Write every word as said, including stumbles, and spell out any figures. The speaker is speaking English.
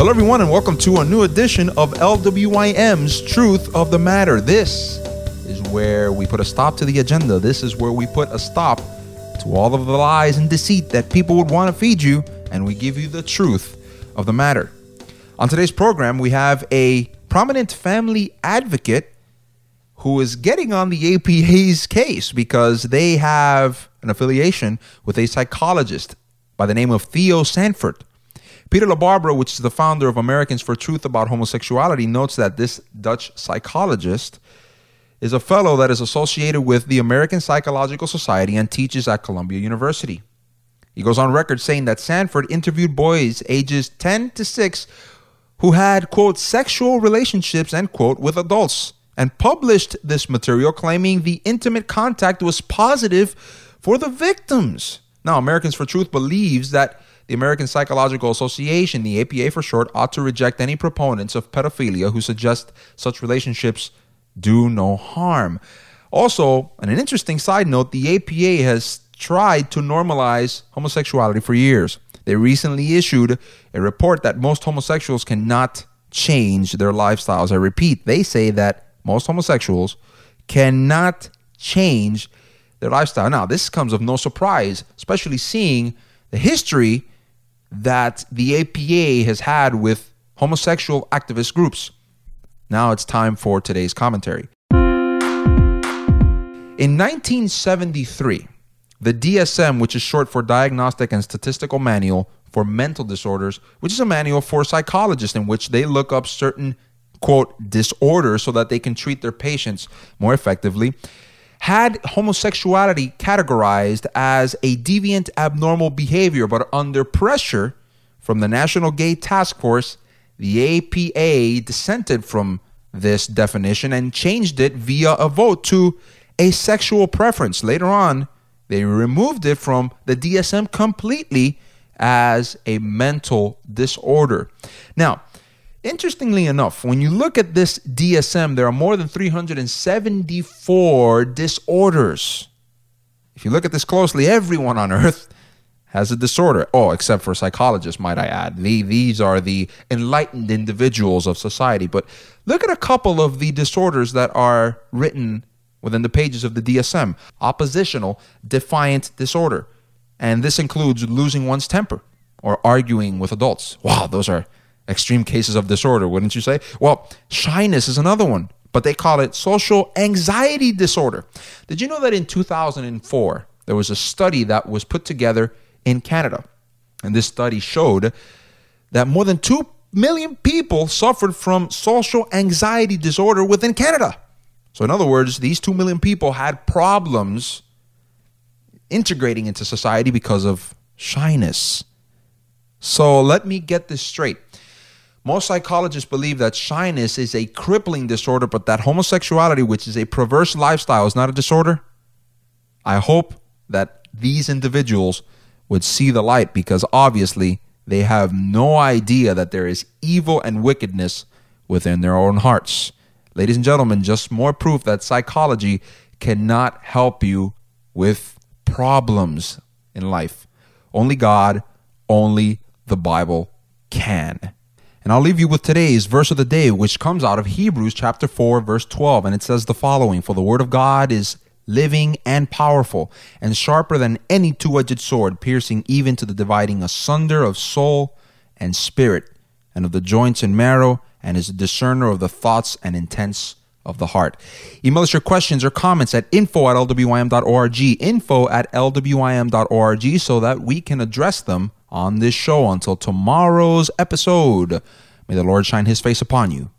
Hello, everyone, and welcome to a new edition of L W I M's Truth of the Matter. This is where we put a stop to the agenda. This is where we put a stop to all of the lies and deceit that people would want to feed you, and we give you the truth of the matter. On today's program, we have a prominent family advocate who is getting on the A P A's case because they have an affiliation with a psychologist by the name of Theo Sanford. Peter LaBarbera, which is the founder of Americans for Truth About Homosexuality, notes that this Dutch psychologist is a fellow that is associated with the American Psychological Society and teaches at Columbia University. He goes on record saying that Sanford interviewed boys ages ten to six who had, quote, sexual relationships, end quote, with adults, and published this material claiming the intimate contact was positive for the victims. Now, Americans for Truth believes that the American Psychological Association, the A P A for short, ought to reject any proponents of pedophilia who suggest such relationships do no harm. Also, on an interesting side note, the A P A has tried to normalize homosexuality for years. They recently issued a report that most homosexuals cannot change their lifestyles. I repeat, they say that most homosexuals cannot change their lifestyle. Now, this comes of no surprise, especially seeing the history that the A P A has had with homosexual activist groups. Now it's time for today's commentary. In nineteen seventy-three, the D S M, which is short for Diagnostic and Statistical Manual for Mental Disorders, which is a manual for psychologists in which they look up certain, quote, disorders so that they can treat their patients more effectively, had homosexuality categorized as a deviant abnormal behavior, but under pressure from the National Gay Task Force, the A P A dissented from this definition and changed it via a vote to a sexual preference. Later on, they removed it from the D S M completely as a mental disorder. Now, interestingly enough, when you look at this D S M, there are more than three hundred seventy-four disorders. If you look at this closely, everyone on earth has a disorder. Oh, except for psychologists, might I add. The, these are the enlightened individuals of society. But look at a couple of the disorders that are written within the pages of the D S M. Oppositional defiant disorder. And this includes losing one's temper or arguing with adults. Wow, those are extreme cases of disorder, wouldn't you say? Well, shyness is another one, but they call it social anxiety disorder. Did you know that in two thousand four, there was a study that was put together in Canada? And this study showed that more than two million people suffered from social anxiety disorder within Canada. So in other words, these two million people had problems integrating into society because of shyness. So let me get this straight. Most psychologists believe that shyness is a crippling disorder, but that homosexuality, which is a perverse lifestyle, is not a disorder. I hope that these individuals would see the light, because obviously they have no idea that there is evil and wickedness within their own hearts. Ladies and gentlemen, just more proof that psychology cannot help you with problems in life. Only God, only the Bible can. And I'll leave you with today's verse of the day, which comes out of Hebrews chapter four, verse twelve. And it says the following: "For the word of God is living and powerful, and sharper than any two-edged sword, piercing even to the dividing asunder of soul and spirit, and of the joints and marrow, and is a discerner of the thoughts and intents of the heart." Email us your questions or comments at info at l w i m dot org, info at l w i m dot org, so that we can address them on this show. Until tomorrow's episode, may the Lord shine his face upon you